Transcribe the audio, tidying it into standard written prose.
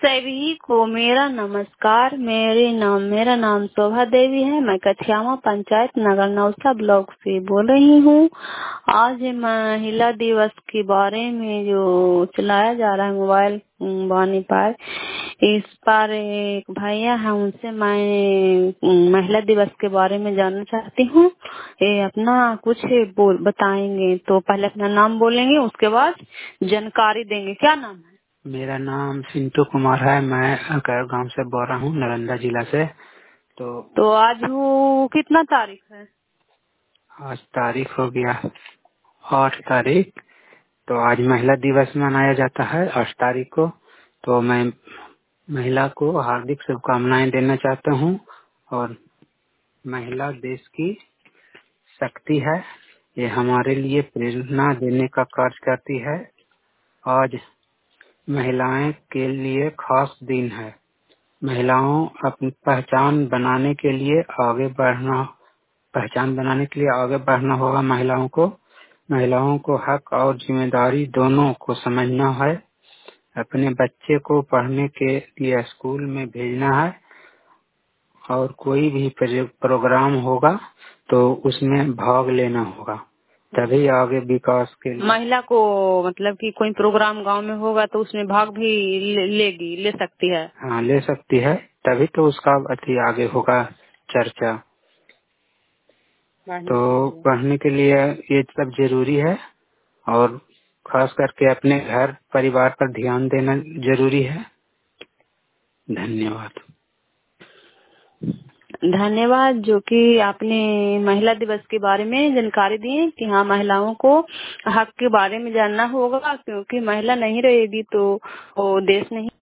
सभी को मेरा नमस्कार। मेरा नाम शोभा देवी है। मैं कथियामा पंचायत नगर नौसा ब्लॉक से बोल रही हूँ। आज महिला दिवस के बारे में जो चलाया जा रहा है मोबाइल वाणी पर, इस पर एक भैया है, उनसे मैं महिला दिवस के बारे में जानना चाहती हूँ। ये अपना कुछ बताएंगे तो पहले अपना नाम बोलेंगे, उसके बाद जानकारी देंगे। क्या नाम है? मेरा नाम सिंटू कुमार है। मैं कैर गांव से बोल रहा हूँ, नालंदा जिला से। तो आज वो कितना तारीख है? आज तारीख हो गया 8 तारीख। तो आज महिला दिवस मनाया जाता है 8 तारीख को। तो मैं महिला को हार्दिक शुभकामनाएं देना चाहता हूँ। और महिला देश की शक्ति है, ये हमारे लिए प्रेरणा देने का कार्य करती है। आज महिलाएं के लिए खास दिन है। महिलाओं अपनी पहचान बनाने के लिए आगे बढ़ना होगा। महिलाओं को हक और जिम्मेदारी दोनों को समझना है। अपने बच्चे को पढ़ने के लिए स्कूल में भेजना है, और कोई भी प्रोग्राम होगा तो उसमें भाग लेना होगा, तभी आगे विकास के लिए। महिला को मतलब कि कोई प्रोग्राम गांव में होगा तो उसमें भाग भी ले सकती है। हाँ, ले सकती है, तभी तो उसका आगे होगा चर्चा। तो पढ़ने के लिए ये सब जरूरी है, और खास करके अपने घर परिवार पर ध्यान देना जरूरी है। धन्यवाद। धन्यवाद जो कि आपने महिला दिवस के बारे में जानकारी दी कि हाँ, महिलाओं को हक के बारे में जानना होगा, क्योंकि महिला नहीं रहेगी तो वो देश नहीं